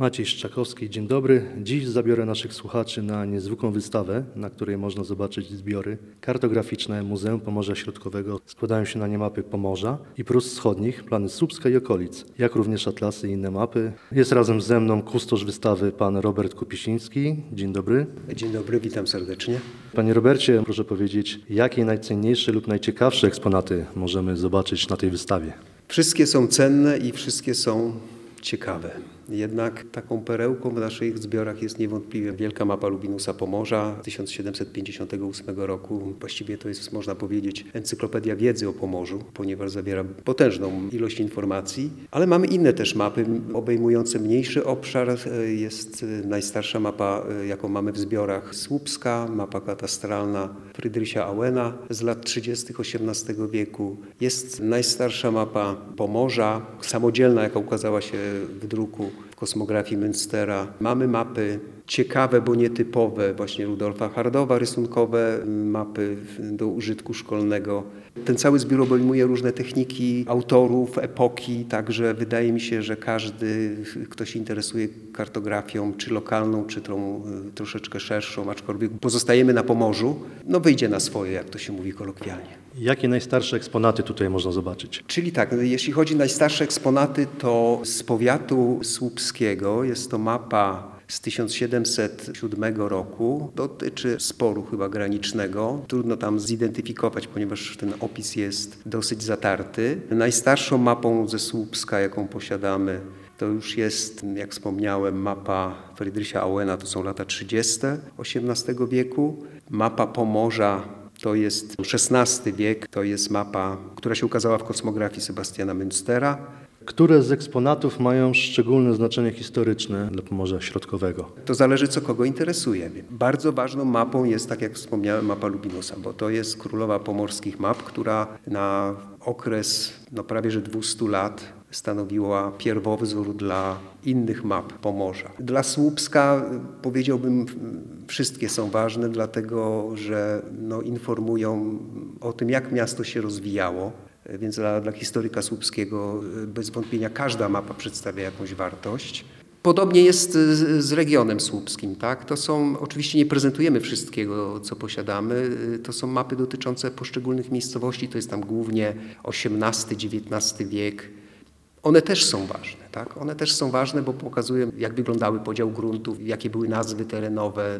Maciej Szczakowski, dzień dobry. Dziś zabiorę naszych słuchaczy na niezwykłą wystawę, na której można zobaczyć zbiory kartograficzne Muzeum Pomorza Środkowego. Składają się na nie mapy Pomorza i Prus Wschodnich, plany Słupska i okolic, jak również atlasy i inne mapy. Jest razem ze mną kustosz wystawy pan Robert Kupisiński. Dzień dobry. Dzień dobry, witam serdecznie. Panie Robercie, proszę powiedzieć, jakie najcenniejsze lub najciekawsze eksponaty możemy zobaczyć na tej wystawie? Wszystkie są cenne i wszystkie są ciekawe. Jednak taką perełką w naszych zbiorach jest niewątpliwie wielka mapa Lubinusa Pomorza 1758 roku. Właściwie to jest, można powiedzieć, encyklopedia wiedzy o Pomorzu, ponieważ zawiera potężną ilość informacji. Ale mamy inne też mapy obejmujące mniejszy obszar. Jest najstarsza mapa, jaką mamy w zbiorach, słupska, mapa katastralna Friedricha Auena z lat 30. XVIII wieku. Jest najstarsza mapa Pomorza, samodzielna, jaka ukazała się w druku w kosmografii Münstera. Mamy mapy ciekawe, bo nietypowe, właśnie Rudolfa Hardowa, rysunkowe mapy do użytku szkolnego. Ten cały zbiór obejmuje różne techniki autorów, epoki, także wydaje mi się, że każdy, kto się interesuje kartografią, czy lokalną, czy tą troszeczkę szerszą, aczkolwiek pozostajemy na Pomorzu, wyjdzie na swoje, jak to się mówi kolokwialnie. Jakie najstarsze eksponaty tutaj można zobaczyć? Czyli tak, jeśli chodzi o najstarsze eksponaty, to z powiatu słupskiego jest to mapa z 1707 roku. Dotyczy sporu chyba granicznego. Trudno tam zidentyfikować, ponieważ ten opis jest dosyć zatarty. Najstarszą mapą ze Słupska, jaką posiadamy, to już jest, jak wspomniałem, mapa Friedricha Auena, to są lata 30. XVIII wieku. Mapa Pomorza to jest XVI wiek, to jest mapa, która się ukazała w kosmografii Sebastiana Münstera. Które z eksponatów mają szczególne znaczenie historyczne dla Pomorza Środkowego? To zależy, co kogo interesuje. Bardzo ważną mapą jest, tak jak wspomniałem, mapa Lubinusa, bo to jest królowa pomorskich map, która na okres prawie że 200 lat stanowiła pierwowzór dla innych map Pomorza. Dla Słupska powiedziałbym, wszystkie są ważne, dlatego że informują o tym, jak miasto się rozwijało. Więc dla historyka słupskiego bez wątpienia każda mapa przedstawia jakąś wartość. Podobnie jest z regionem słupskim, tak? To są, oczywiście nie prezentujemy wszystkiego, co posiadamy, to są mapy dotyczące poszczególnych miejscowości, to jest tam głównie XVIII-XIX wiek. One też są ważne, tak? One też są ważne, bo pokazują, jak wyglądały podział gruntów, jakie były nazwy terenowe,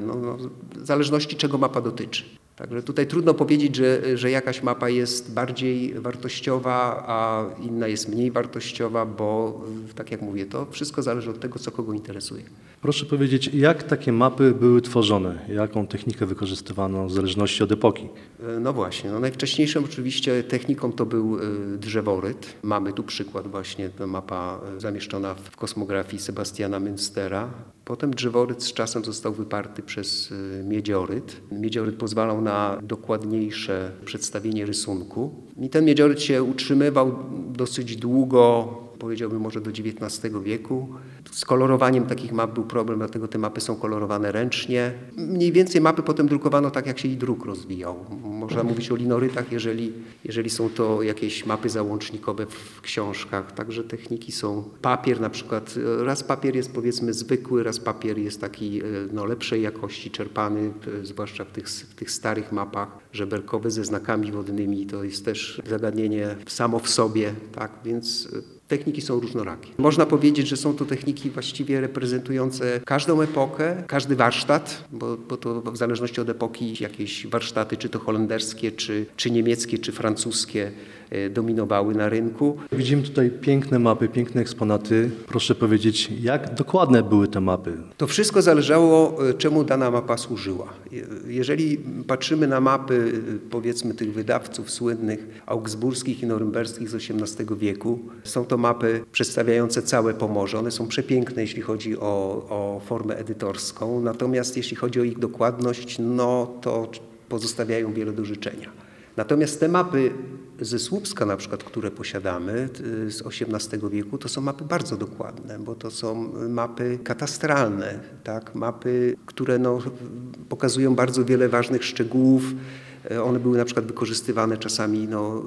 w zależności czego mapa dotyczy. Także tutaj trudno powiedzieć, że jakaś mapa jest bardziej wartościowa, a inna jest mniej wartościowa, bo tak jak mówię, to wszystko zależy od tego, co kogo interesuje. Proszę powiedzieć, jak takie mapy były tworzone? Jaką technikę wykorzystywano w zależności od epoki? No właśnie, najwcześniejszą oczywiście techniką to był drzeworyt. Mamy tu przykład właśnie, to mapa zamieszczona w kosmografii Sebastiana Münstera. Potem drzeworyt z czasem został wyparty przez miedzioryt. Miedzioryt pozwalał na dokładniejsze przedstawienie rysunku. I ten miedzioryt się utrzymywał dosyć długo, powiedziałbym może do XIX wieku. Z kolorowaniem takich map był problem, dlatego te mapy są kolorowane ręcznie. Mniej więcej mapy potem drukowano tak, jak się ich druk rozwijał. Można mówić o linorytach, jeżeli są to jakieś mapy załącznikowe w książkach. Także techniki są papier na przykład. Raz papier jest powiedzmy zwykły, raz papier jest taki lepszej jakości, czerpany, zwłaszcza w tych starych mapach, żeberkowy ze znakami wodnymi. To jest też zagadnienie samo w sobie, tak, więc techniki są różnorakie. Można powiedzieć, że są to techniki właściwie reprezentujące każdą epokę, każdy warsztat, bo to w zależności od epoki jakieś warsztaty, czy to holenderskie, czy niemieckie, czy francuskie dominowały na rynku. Widzimy tutaj piękne mapy, piękne eksponaty. Proszę powiedzieć, jak dokładne były te mapy? To wszystko zależało, czemu dana mapa służyła. Jeżeli patrzymy na mapy, powiedzmy, tych wydawców słynnych augsburskich i norymberskich z XVIII wieku, są to mapy przedstawiające całe Pomorze. One są przepiękne, jeśli chodzi o formę edytorską, natomiast jeśli chodzi o ich dokładność, to pozostawiają wiele do życzenia. Natomiast te mapy ze Słupska na przykład, które posiadamy z XVIII wieku, to są mapy bardzo dokładne, bo to są mapy katastralne, tak? Mapy, które pokazują bardzo wiele ważnych szczegółów, One były na przykład wykorzystywane czasami,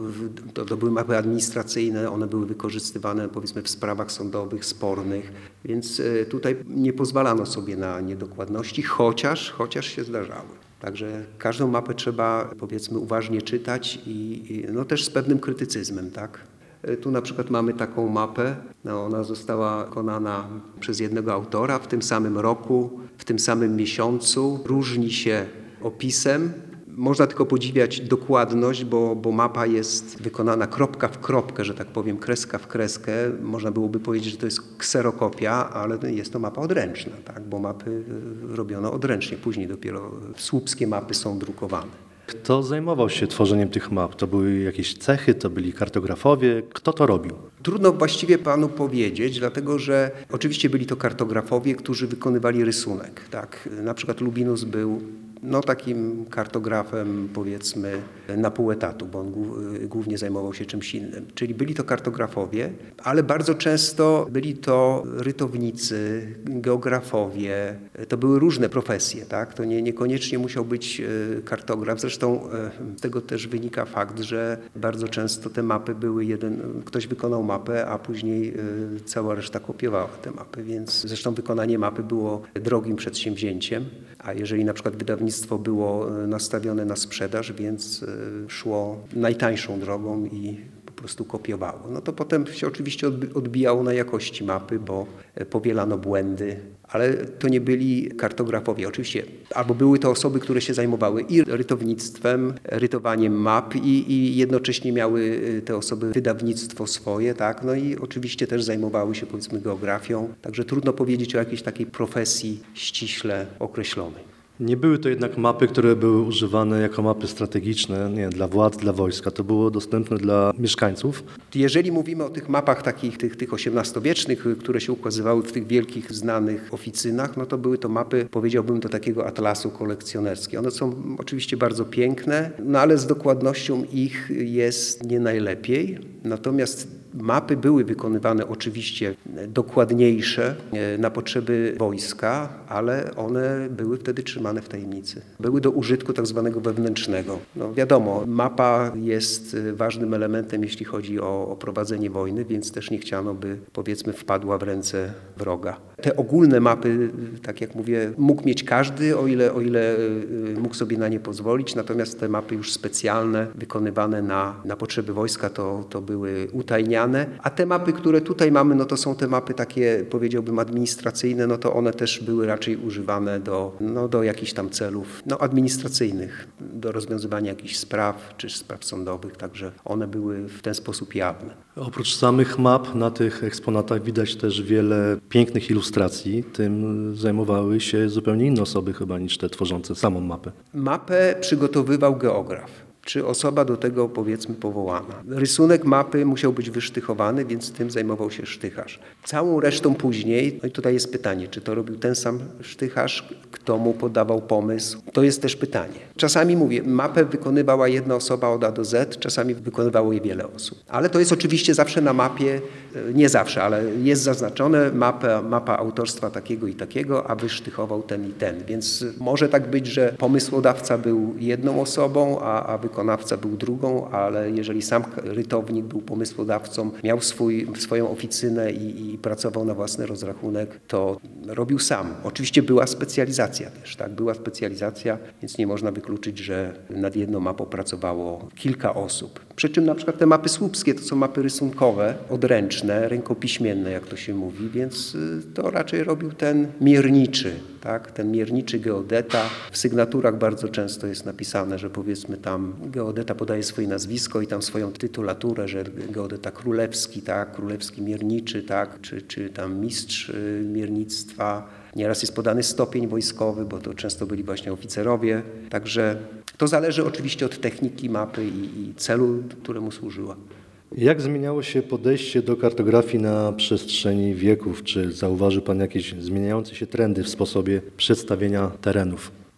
to były mapy administracyjne, one były wykorzystywane powiedzmy w sprawach sądowych, spornych, więc tutaj nie pozwalano sobie na niedokładności, chociaż się zdarzały. Także każdą mapę trzeba powiedzmy uważnie czytać i też z pewnym krytycyzmem, tak? Tu na przykład mamy taką mapę, ona została wykonana przez jednego autora w tym samym roku, w tym samym miesiącu, różni się opisem. Można tylko podziwiać dokładność, bo mapa jest wykonana kropka w kropkę, że tak powiem, kreska w kreskę. Można byłoby powiedzieć, że to jest kserokopia, ale jest to mapa odręczna, tak? Bo mapy robiono odręcznie, później dopiero słupskie mapy są drukowane. Kto zajmował się tworzeniem tych map? To były jakieś cechy, to byli kartografowie? Kto to robił? Trudno właściwie panu powiedzieć, dlatego że oczywiście byli to kartografowie, którzy wykonywali rysunek. Tak? Na przykład Lubinus był takim kartografem powiedzmy na pół etatu, bo on głównie zajmował się czymś innym. Czyli byli to kartografowie, ale bardzo często byli to rytownicy, geografowie. To były różne profesje, tak? To niekoniecznie musiał być kartograf. Zresztą z tego też wynika fakt, że bardzo często te mapy były ktoś wykonał mapę, a później cała reszta kopiowała te mapy, więc zresztą wykonanie mapy było drogim przedsięwzięciem, a jeżeli na przykład wydawnictwo było nastawione na sprzedaż, więc szło najtańszą drogą i po prostu kopiowało. To potem się oczywiście odbijało na jakości mapy, bo powielano błędy, ale to nie byli kartografowie. Oczywiście albo były to osoby, które się zajmowały i rytownictwem, rytowaniem map i jednocześnie miały te osoby wydawnictwo swoje, tak? I oczywiście też zajmowały się powiedzmy geografią. Także trudno powiedzieć o jakiejś takiej profesji ściśle określonej. Nie były to jednak mapy, które były używane jako mapy strategiczne, dla władz, dla wojska. To było dostępne dla mieszkańców. Jeżeli mówimy o tych mapach takich, tych XVIII-wiecznych, które się ukazywały w tych wielkich, znanych oficynach, to były to mapy, powiedziałbym, do takiego atlasu kolekcjonerskie. One są oczywiście bardzo piękne, ale z dokładnością ich jest nie najlepiej. Natomiast mapy były wykonywane oczywiście dokładniejsze na potrzeby wojska, ale one były wtedy trzymane w tajemnicy. Były do użytku tak zwanego wewnętrznego. Wiadomo, mapa jest ważnym elementem, jeśli chodzi o prowadzenie wojny, więc też nie chciano, by powiedzmy wpadła w ręce wroga. Te ogólne mapy, tak jak mówię, mógł mieć każdy, o ile mógł sobie na nie pozwolić, natomiast te mapy już specjalne, wykonywane na potrzeby wojska, to były utajniane. A te mapy, które tutaj mamy, to są te mapy takie, powiedziałbym, administracyjne, to one też były raczej używane do jakichś tam celów administracyjnych, do rozwiązywania jakichś spraw czy spraw sądowych, także one były w ten sposób jawne. Oprócz samych map na tych eksponatach widać też wiele pięknych ilustracji. Tym zajmowały się zupełnie inne osoby chyba niż te tworzące samą mapę. Mapę przygotowywał geograf. Czy osoba do tego powiedzmy powołana. Rysunek mapy musiał być wysztychowany, więc tym zajmował się sztycharz. Całą resztą później, i tutaj jest pytanie, czy to robił ten sam sztycharz, kto mu podawał pomysł, to jest też pytanie. Czasami mówię, mapę wykonywała jedna osoba od A do Z, czasami wykonywało je wiele osób. Ale to jest oczywiście zawsze na mapie, nie zawsze, ale jest zaznaczone mapa autorstwa takiego i takiego, a wysztychował ten i ten. Więc może tak być, że pomysłodawca był jedną osobą, a wykonawca był drugą, ale jeżeli sam rytownik był pomysłodawcą, miał swoją oficynę i pracował na własny rozrachunek, to robił sam. Oczywiście była specjalizacja też, tak? Była specjalizacja, więc nie można wykluczyć, że nad jedną mapą pracowało kilka osób. Przy czym na przykład te mapy słupskie to są mapy rysunkowe, odręczne, rękopiśmienne, jak to się mówi, więc to raczej robił ten mierniczy, tak? Ten mierniczy geodeta. W sygnaturach bardzo często jest napisane, że powiedzmy tam geodeta podaje swoje nazwisko i tam swoją tytulaturę, że geodeta królewski, tak? Królewski mierniczy, tak? Czy tam mistrz miernictwa. Nieraz jest podany stopień wojskowy, bo to często byli właśnie oficerowie. Także to zależy oczywiście od techniki mapy i celu, któremu służyła. Jak zmieniało się podejście do kartografii na przestrzeni wieków? Czy zauważył Pan jakieś zmieniające się trendy w sposobie przedstawienia terenów?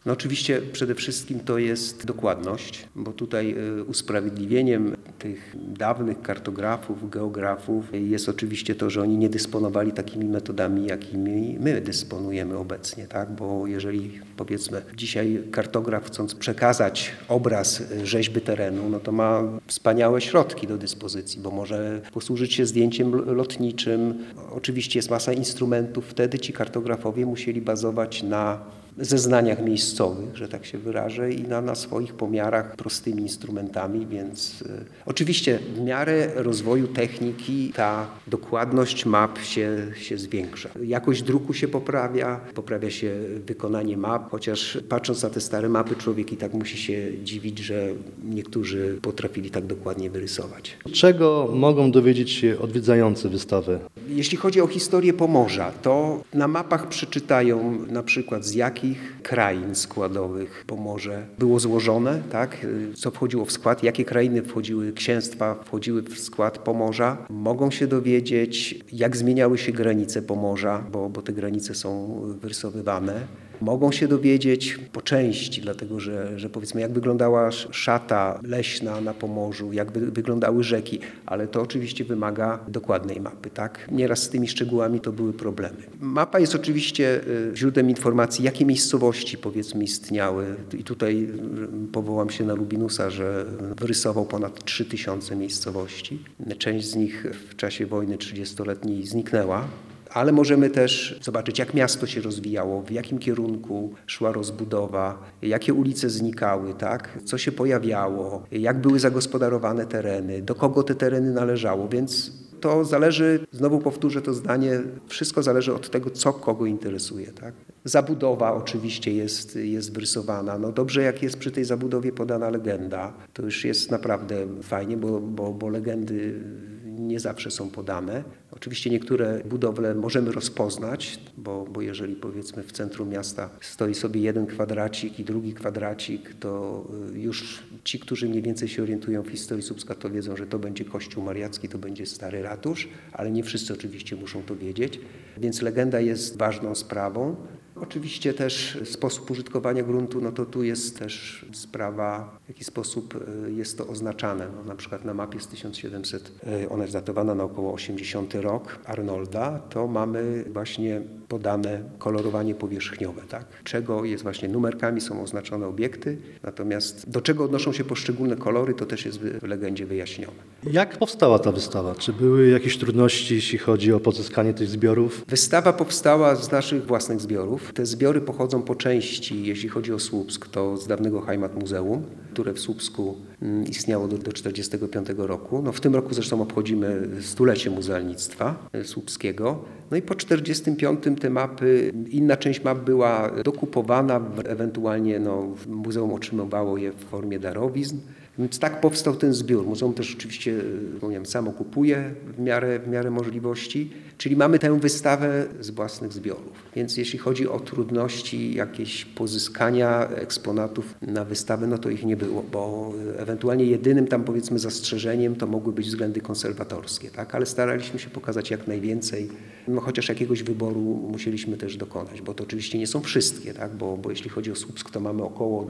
No oczywiście przede wszystkim to jest dokładność, bo tutaj usprawiedliwieniem tych dawnych kartografów, geografów jest oczywiście to, że oni nie dysponowali takimi metodami, jakimi my dysponujemy obecnie, tak? Bo jeżeli powiedzmy dzisiaj kartograf, chcąc przekazać obraz rzeźby terenu, no to ma wspaniałe środki do dyspozycji, bo może posłużyć się zdjęciem lotniczym. Oczywiście jest masa instrumentów. Wtedy ci kartografowie musieli bazować na zeznaniach miejscowych, że tak się wyrażę, i na swoich pomiarach prostymi instrumentami, więc oczywiście w miarę rozwoju techniki ta dokładność map się zwiększa. Jakość druku się poprawia się wykonanie map, chociaż patrząc na te stare mapy człowiek i tak musi się dziwić, że niektórzy potrafili tak dokładnie wyrysować. Czego mogą dowiedzieć się odwiedzający wystawę? Jeśli chodzi o historię Pomorza, to na mapach przeczytają na przykład z jakich krain składowych Pomorze było złożone, tak? Co wchodziło w skład, jakie krainy księstwa wchodziły w skład Pomorza. Mogą się dowiedzieć, jak zmieniały się granice Pomorza, bo te granice są wyrysowywane. Mogą się dowiedzieć po części, dlatego że powiedzmy jak wyglądała szata leśna na Pomorzu, jak wyglądały rzeki, ale to oczywiście wymaga dokładnej mapy, tak? Nieraz z tymi szczegółami to były problemy. Mapa jest oczywiście źródłem informacji, jakie miejscowości powiedzmy istniały i tutaj powołam się na Lubinusa, że wyrysował ponad 3000 miejscowości. Część z nich w czasie wojny 30-letniej zniknęła. Ale możemy też zobaczyć, jak miasto się rozwijało, w jakim kierunku szła rozbudowa, jakie ulice znikały, tak? Co się pojawiało, jak były zagospodarowane tereny, do kogo te tereny należało, więc to zależy, znowu powtórzę to zdanie, wszystko zależy od tego, co kogo interesuje. Tak? Zabudowa oczywiście jest wyrysowana. No dobrze, jak jest przy tej zabudowie podana legenda, to już jest naprawdę fajnie, bo legendy nie zawsze są podane. Oczywiście niektóre budowle możemy rozpoznać, bo jeżeli powiedzmy w centrum miasta stoi sobie jeden kwadracik i drugi kwadracik, to już ci, którzy mniej więcej się orientują w historii Słupska, to wiedzą, że to będzie kościół mariacki, to będzie stary ratusz, ale nie wszyscy oczywiście muszą to wiedzieć, więc legenda jest ważną sprawą. Oczywiście też sposób użytkowania gruntu, no to tu jest też sprawa, w jaki sposób jest to oznaczane. No, na przykład na mapie z 1700, ona jest datowana na około 80 rok Arnolda, to mamy właśnie podane kolorowanie powierzchniowe, tak? Czego jest właśnie numerkami są oznaczone obiekty, natomiast do czego odnoszą się poszczególne kolory, to też jest w legendzie wyjaśnione. Jak powstała ta wystawa? Czy były jakieś trudności, jeśli chodzi o pozyskanie tych zbiorów? Wystawa powstała z naszych własnych zbiorów. Te zbiory pochodzą po części, jeśli chodzi o Słupsk, to z dawnego Heimat Muzeum, które w Słupsku istniało do 1945 roku. No w tym roku zresztą obchodzimy stulecie muzealnictwa słupskiego. No i po 1945 te mapy, inna część map była dokupowana, ewentualnie muzeum otrzymywało je w formie darowizn. Więc tak powstał ten zbiór. Muzeum też oczywiście, samo kupuje w miarę możliwości, czyli mamy tę wystawę z własnych zbiorów. Więc jeśli chodzi o trudności jakieś pozyskania eksponatów na wystawę, no to ich nie było, bo ewentualnie jedynym tam powiedzmy zastrzeżeniem to mogły być względy konserwatorskie, tak? Ale staraliśmy się pokazać jak najwięcej, no chociaż jakiegoś wyboru musieliśmy też dokonać, bo to oczywiście nie są wszystkie, tak? Bo jeśli chodzi o Słupsk, to mamy około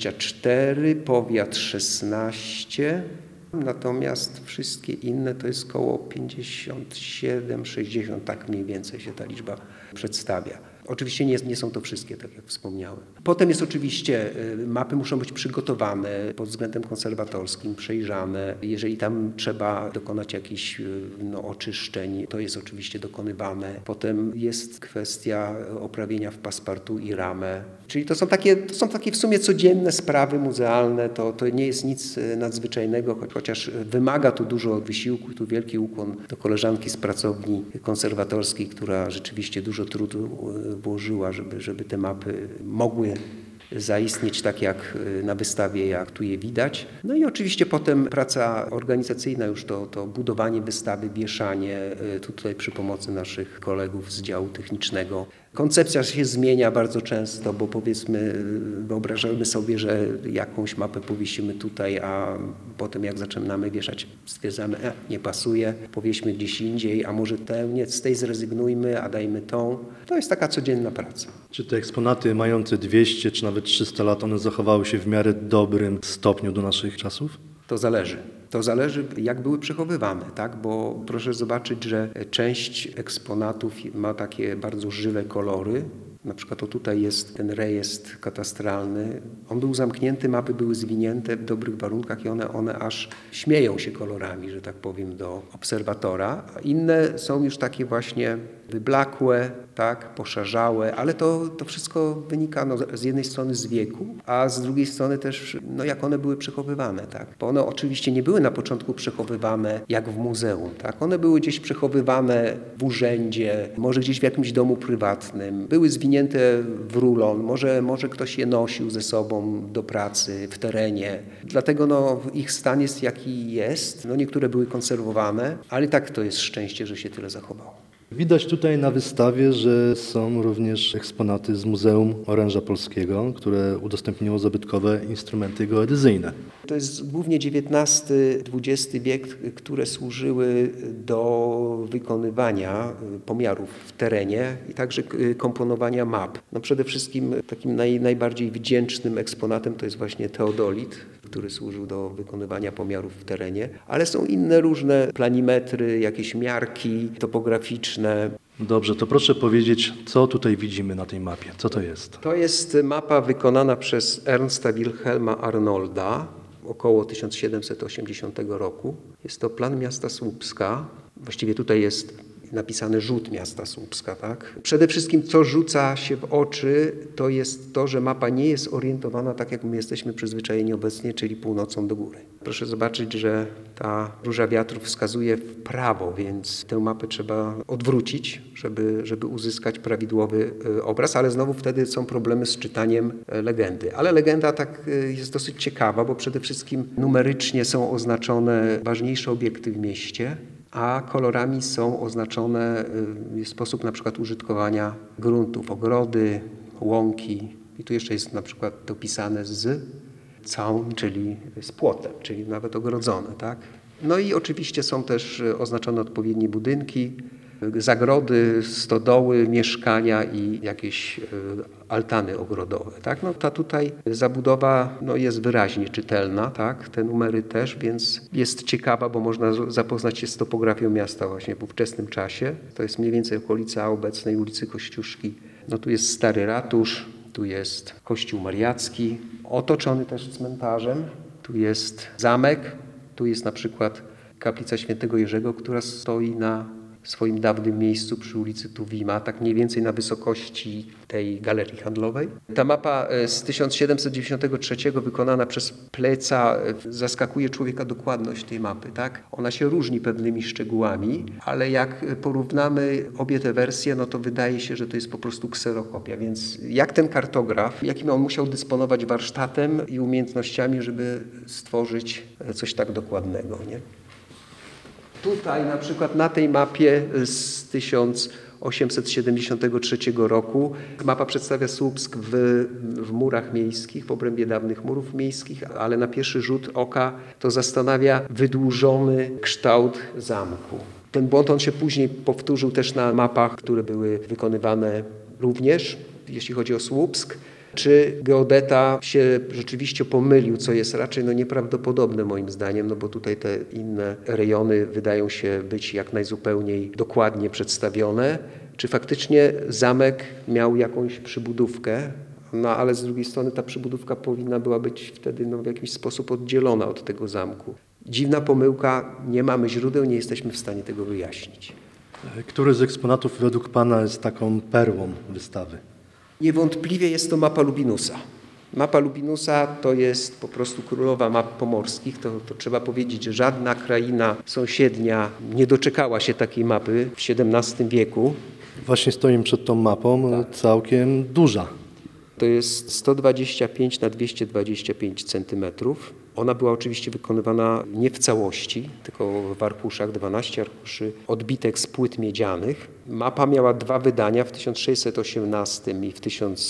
24, powiat 16, natomiast wszystkie inne to jest około 57, 60, tak mniej więcej się ta liczba przedstawia. Oczywiście nie są to wszystkie, tak jak wspomniałem. Potem jest oczywiście, mapy muszą być przygotowane pod względem konserwatorskim, przejrzane. Jeżeli tam trzeba dokonać jakichś oczyszczeń, to jest oczywiście dokonywane. Potem jest kwestia oprawienia w paspartu i ramę. Czyli to są takie w sumie codzienne sprawy muzealne. To nie jest nic nadzwyczajnego, chociaż wymaga to dużo wysiłku. Tu wielki ukłon do koleżanki z pracowni konserwatorskiej, która rzeczywiście dużo trudu włożyła, żeby te mapy mogły zaistnieć tak jak na wystawie, jak tu je widać. No i oczywiście potem praca organizacyjna, już to budowanie wystawy, wieszanie, tutaj przy pomocy naszych kolegów z działu technicznego. Koncepcja się zmienia bardzo często, bo powiedzmy wyobrażamy sobie, że jakąś mapę powiesimy tutaj, a potem jak zaczynamy wieszać, stwierdzamy, nie pasuje, powieśmy gdzieś indziej, a może z tej zrezygnujmy, a dajmy tą. To jest taka codzienna praca. Czy te eksponaty mające 200 czy nawet że 300 lat one zachowały się w miarę dobrym stopniu do naszych czasów? To zależy. To zależy, jak były przechowywane, tak? Bo proszę zobaczyć, że część eksponatów ma takie bardzo żywe kolory. Na przykład to tutaj jest ten rejestr katastralny. On był zamknięty, mapy były zwinięte w dobrych warunkach i one aż śmieją się kolorami, że tak powiem, do obserwatora. A inne są już takie właśnie wyblakłe, tak, poszarzałe, ale to wszystko wynika z jednej strony z wieku, a z drugiej strony też jak one były przechowywane. Tak? Bo one oczywiście nie były na początku przechowywane jak w muzeum. Tak? One były gdzieś przechowywane w urzędzie, może gdzieś w jakimś domu prywatnym. Były zwinięte w rulon, może ktoś je nosił ze sobą do pracy w terenie. Dlatego ich stan jest jaki jest. Niektóre były konserwowane, ale tak to jest szczęście, że się tyle zachowało. Widać tutaj na wystawie, że są również eksponaty z Muzeum Oręża Polskiego, które udostępniło zabytkowe instrumenty geodezyjne. To jest głównie XIX-XX wiek, które służyły do wykonywania pomiarów w terenie i także komponowania map. Przede wszystkim takim najbardziej wdzięcznym eksponatem to jest właśnie teodolit, który służył do wykonywania pomiarów w terenie, ale są inne różne planimetry, jakieś miarki topograficzne. Dobrze, to proszę powiedzieć, co tutaj widzimy na tej mapie? Co to jest? To jest mapa wykonana przez Ernsta Wilhelma Arnolda około 1780 roku. Jest to plan miasta Słupska. Właściwie tutaj jest napisany rzut miasta Słupska. Tak? Przede wszystkim, co rzuca się w oczy, to jest to, że mapa nie jest orientowana tak, jak my jesteśmy przyzwyczajeni obecnie, czyli północą do góry. Proszę zobaczyć, że ta róża wiatrów wskazuje w prawo, więc tę mapę trzeba odwrócić, żeby uzyskać prawidłowy obraz, ale znowu wtedy są problemy z czytaniem legendy. Ale legenda tak jest dosyć ciekawa, bo przede wszystkim numerycznie są oznaczone ważniejsze obiekty w mieście, a kolorami są oznaczone sposób na przykład użytkowania gruntów, ogrody, łąki. I tu jeszcze jest na przykład dopisane z całą, czyli z płotem, czyli nawet ogrodzone. Tak? I oczywiście są też oznaczone odpowiednie budynki, zagrody, stodoły, mieszkania i jakieś altany ogrodowe. Tak? Ta tutaj zabudowa jest wyraźnie czytelna, tak? Te numery też, więc jest ciekawa, bo można zapoznać się z topografią miasta właśnie w ówczesnym czasie. To jest mniej więcej okolica obecnej ulicy Kościuszki. Tu jest stary ratusz, tu jest kościół mariacki, otoczony też cmentarzem. Tu jest zamek, tu jest na przykład kaplica świętego Jerzego, która stoi na swoim dawnym miejscu przy ulicy Tuwima, tak mniej więcej na wysokości tej galerii handlowej. Ta mapa z 1793 wykonana przez Pleca zaskakuje człowieka dokładność tej mapy. Tak? Ona się różni pewnymi szczegółami, ale jak porównamy obie te wersje, to wydaje się, że to jest po prostu kserokopia. Więc jak ten kartograf, jakim on musiał dysponować warsztatem i umiejętnościami, żeby stworzyć coś tak dokładnego, nie? Tutaj na przykład na tej mapie z 1873 roku mapa przedstawia Słupsk w murach miejskich, w obrębie dawnych murów miejskich, ale na pierwszy rzut oka to zastanawia wydłużony kształt zamku. Ten błąd on się później powtórzył też na mapach, które były wykonywane również, jeśli chodzi o Słupsk. Czy geodeta się rzeczywiście pomylił, co jest raczej nieprawdopodobne moim zdaniem, bo tutaj te inne rejony wydają się być jak najzupełniej dokładnie przedstawione. Czy faktycznie zamek miał jakąś przybudówkę, ale z drugiej strony ta przybudówka powinna była być wtedy w jakiś sposób oddzielona od tego zamku. Dziwna pomyłka, nie mamy źródeł, nie jesteśmy w stanie tego wyjaśnić. Który z eksponatów według Pana jest taką perłą wystawy? Niewątpliwie jest to mapa Lubinusa. Mapa Lubinusa to jest po prostu królowa map pomorskich. To trzeba powiedzieć, że żadna kraina sąsiednia nie doczekała się takiej mapy w XVII wieku. Właśnie stoimy przed tą mapą, całkiem duża. To jest 125 na 225 centymetrów. Ona była oczywiście wykonywana nie w całości, tylko w arkuszach, 12 arkuszy odbitek z płyt miedzianych. Mapa miała dwa wydania w 1618 i w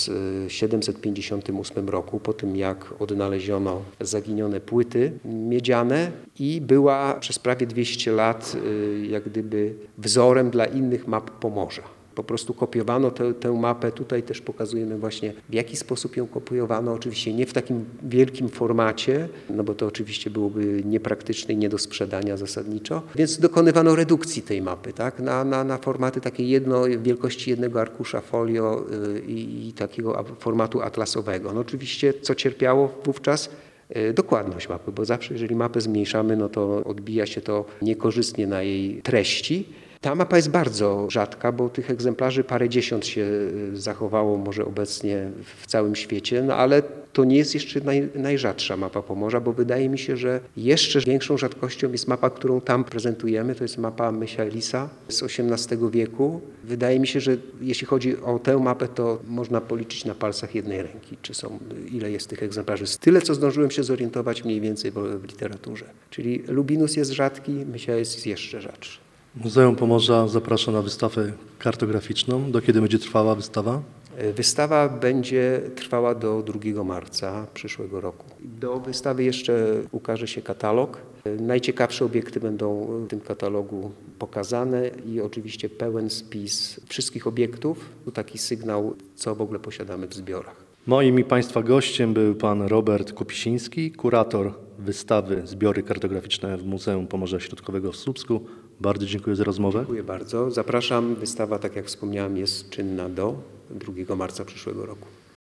1758 roku, po tym jak odnaleziono zaginione płyty miedziane i była przez prawie 200 lat jak gdyby wzorem dla innych map Pomorza. po prostu kopiowano tę mapę. Tutaj też pokazujemy właśnie, w jaki sposób ją kopiowano. Oczywiście nie w takim wielkim formacie, no bo to oczywiście byłoby niepraktyczne i nie do sprzedania zasadniczo. Więc dokonywano redukcji tej mapy, tak? Na formaty takiej wielkości jednego arkusza folio i takiego formatu atlasowego. No oczywiście co cierpiało wówczas? Dokładność mapy, bo zawsze jeżeli mapę zmniejszamy, no to odbija się to niekorzystnie na jej treści. Ta mapa jest bardzo rzadka, bo tych egzemplarzy parędziesiąt się zachowało może obecnie w całym świecie, no ale to nie jest jeszcze najrzadsza mapa Pomorza, bo wydaje mi się, że jeszcze większą rzadkością jest mapa, którą tam prezentujemy. To jest mapa Michaelisa z XVIII wieku. Wydaje mi się, że jeśli chodzi o tę mapę, to można policzyć na palcach jednej ręki, ile jest tych egzemplarzy. Tyle, co zdążyłem się zorientować mniej więcej w literaturze. Czyli Lubinus jest rzadki, Michaelis jest jeszcze rzadszy. Muzeum Pomorza zaprasza na wystawę kartograficzną. Do kiedy będzie trwała wystawa? Wystawa będzie trwała do 2 marca przyszłego roku. Do wystawy jeszcze ukaże się katalog. Najciekawsze obiekty będą w tym katalogu pokazane i oczywiście pełen spis wszystkich obiektów. Tu taki sygnał, co w ogóle posiadamy w zbiorach. Moim i Państwa gościem był pan Robert Kopisiński, kurator wystawy Zbiory kartograficzne w Muzeum Pomorza Środkowego w Słupsku. Bardzo dziękuję za rozmowę. Dziękuję bardzo. Zapraszam. Wystawa, tak jak wspomniałem, jest czynna do 2 marca przyszłego roku.